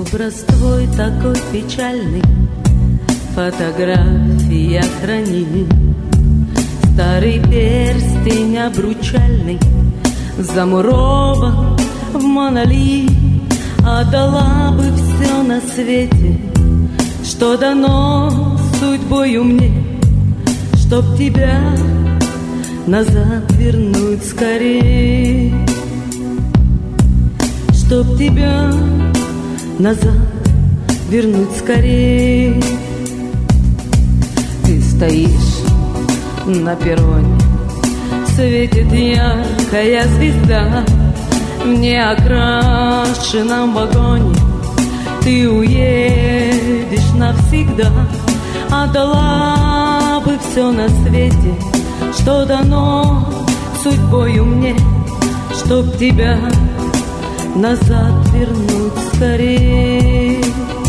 Образ твой такой печальный, фотография хранит. Старый перстень обручальный замурован в монолит. Отдала бы все на свете, что дано судьбою мне, чтоб тебя назад вернуть скорей, чтоб тебя назад вернуть скорей. Ты стоишь на перроне, светит яркая звезда. В неокрашенном вагоне ты уедешь навсегда. Отдала бы все на свете, что дано судьбою мне, чтоб тебя назад вернуть скорей,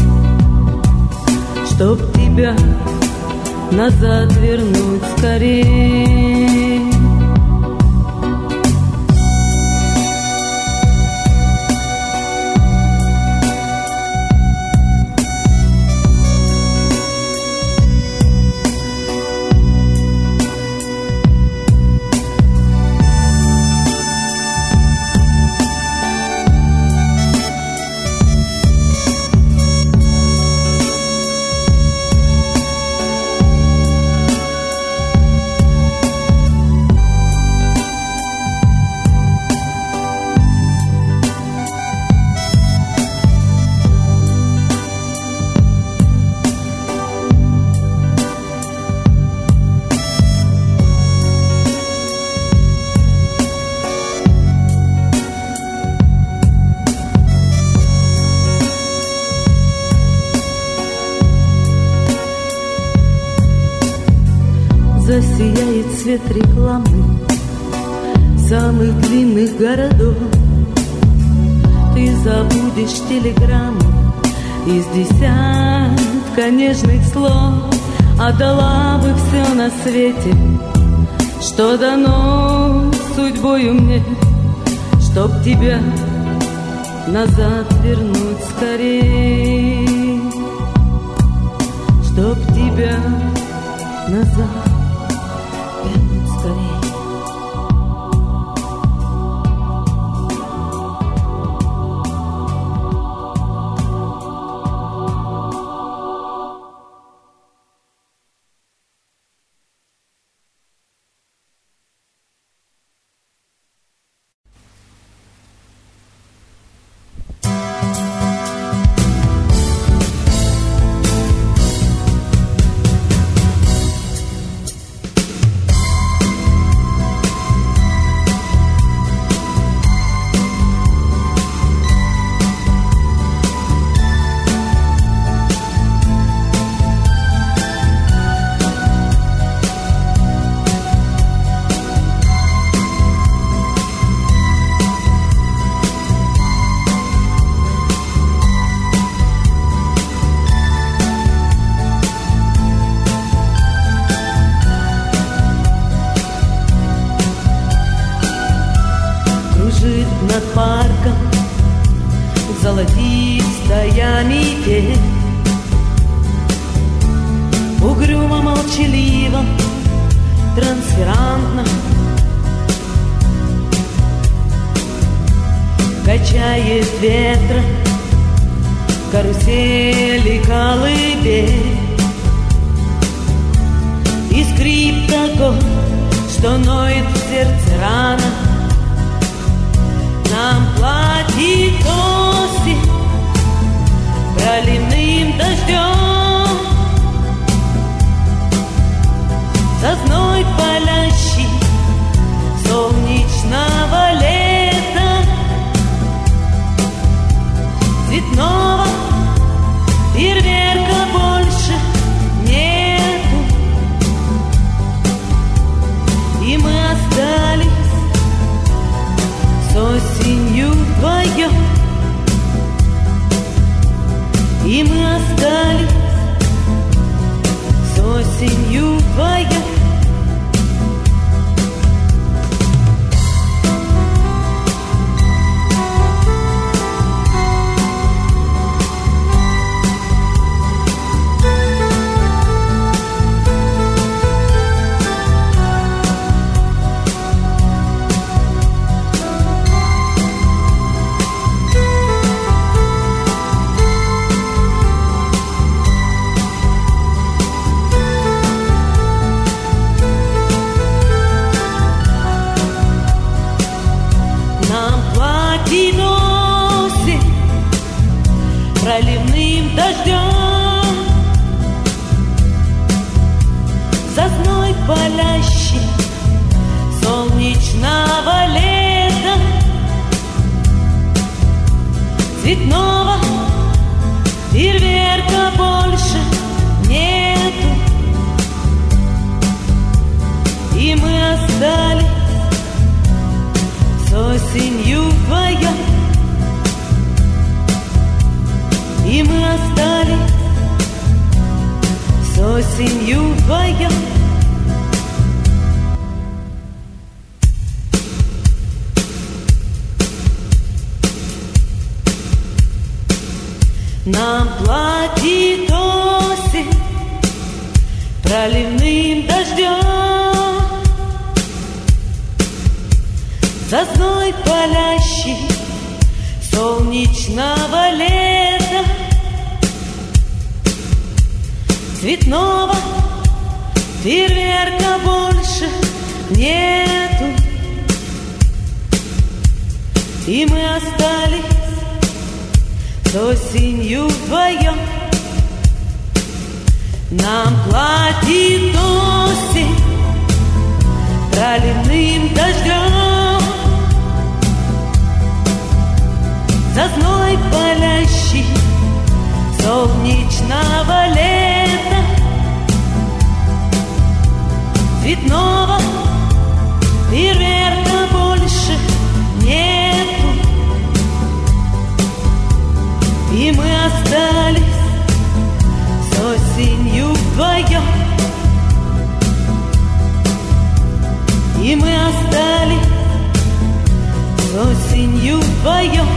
чтоб тебя назад вернуть скорей. Засияет свет рекламы самых длинных городов. Ты забудешь телеграмму из десятка нежных слов. Отдала бы все на свете, что дано судьбою мне, чтоб тебя назад вернуть скорей, чтоб тебя назад вернуть скорей. Над парком золотистая метель, угрюмо, молчаливо, трансферантно качает ветра карусели колыбель. И скрип такой, что ноет в сердце рана, нам платит осень проливным дождем. Сосной палящий солнечного лета, цветного фейерверка больше нету. И мы остались с осенью вдвоем, и мы остались с осенью вдвоем. палящий солнечного лета, цветного фейерверка больше нету, и мы остались с осенью вдвоем, и мы остались с осенью вдвоем. Нам платит осень проливным дождем за зной палящий солнечного лета, цветного фейерверка больше нету, и мы остались с осенью вдвоем. Нам платит осень проливным дождем за зной палящий солнечного лета, цветного фейерверка больше нету, и мы остались с осенью вдвоем, и мы остались с осенью вдвоем.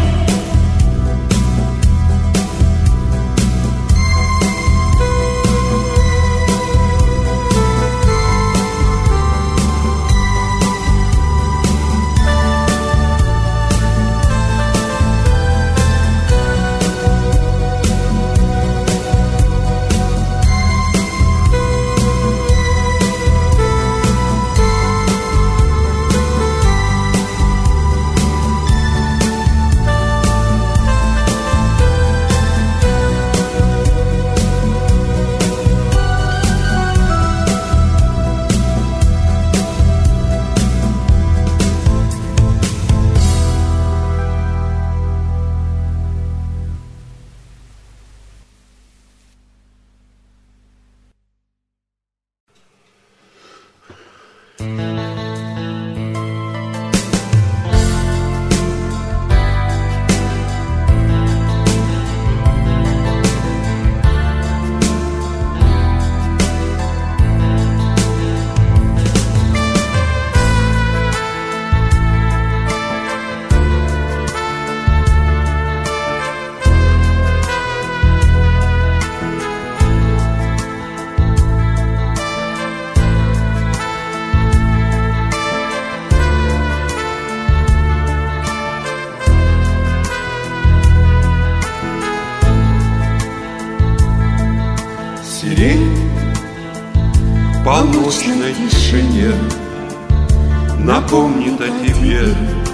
полночной тишине напомнит о тебе,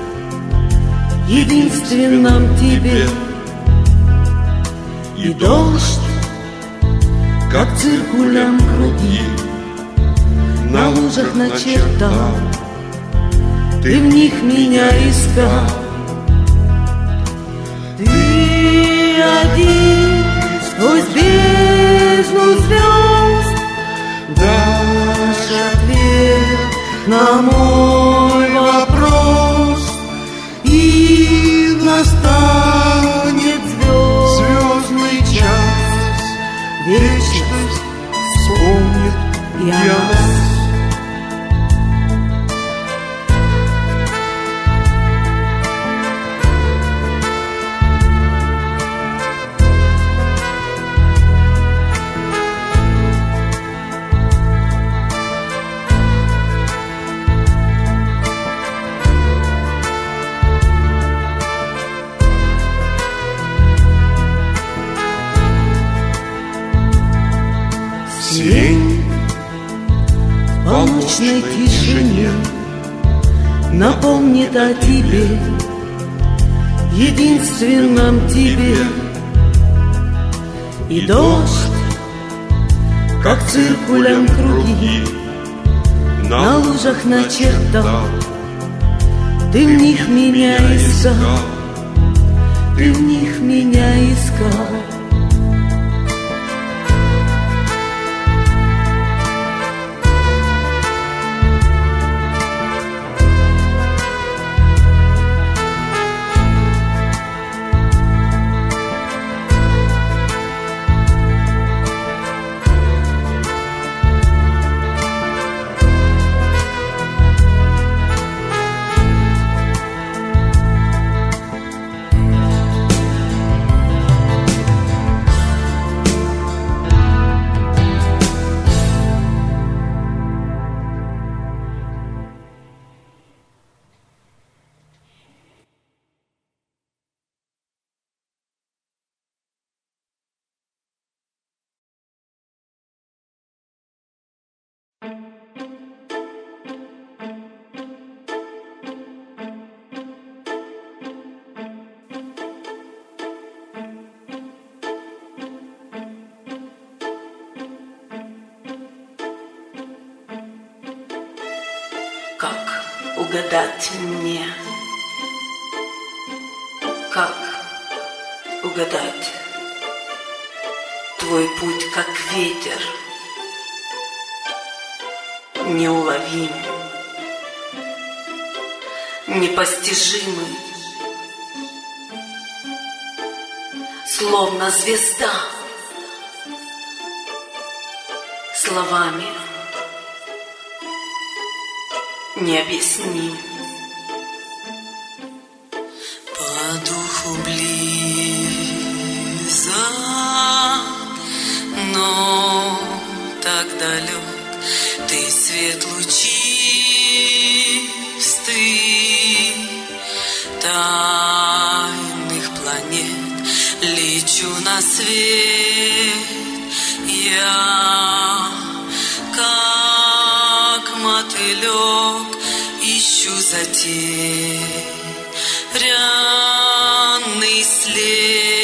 единственном тебе. И дождь, как циркулем круги, на лужах начертал, ты в них меня искал. Ты один сквозь бездну звезд дашь ответ на мой вопрос, и настанет звездный час, вечность вспомнит и о о нас. нас. Сирень В полночной тишине напомнит о тебе, единственном тебе. И дождь, как циркулем круги, на лужах начертал. Ты в них меня искал, ты в них меня искал. Как угадать мне? Как угадать? Твой путь, как ветер, неуловим, непостижимый, словно звезда, словами необъясним. По духу близок, но так далек. Ты свет лучистый тайных планет. Лечу на свет я, как мотылек, ищу затерянный след.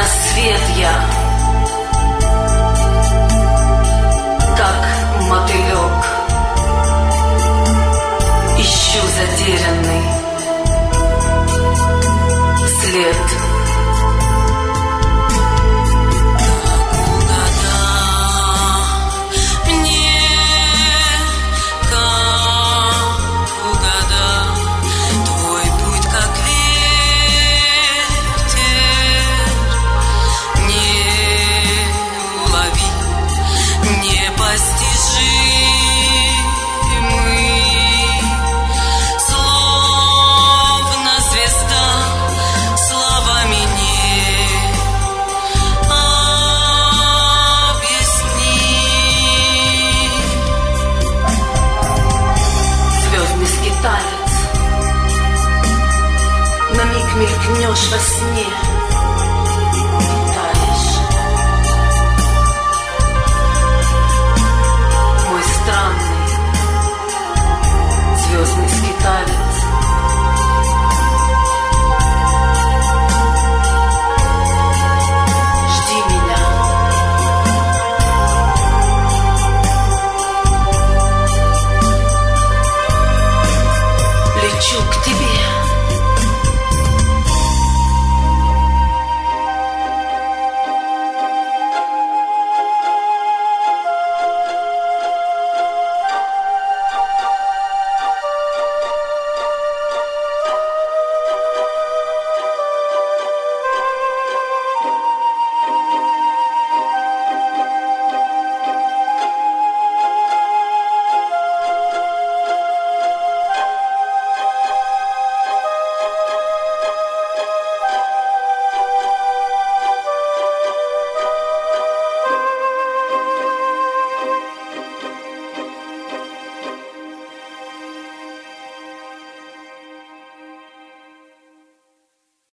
рассвет я, как мотылек, ищу затерянный след. Мелькнешь во сне и таешь. Мой странный звездный скиталец. Жди меня. Лечу к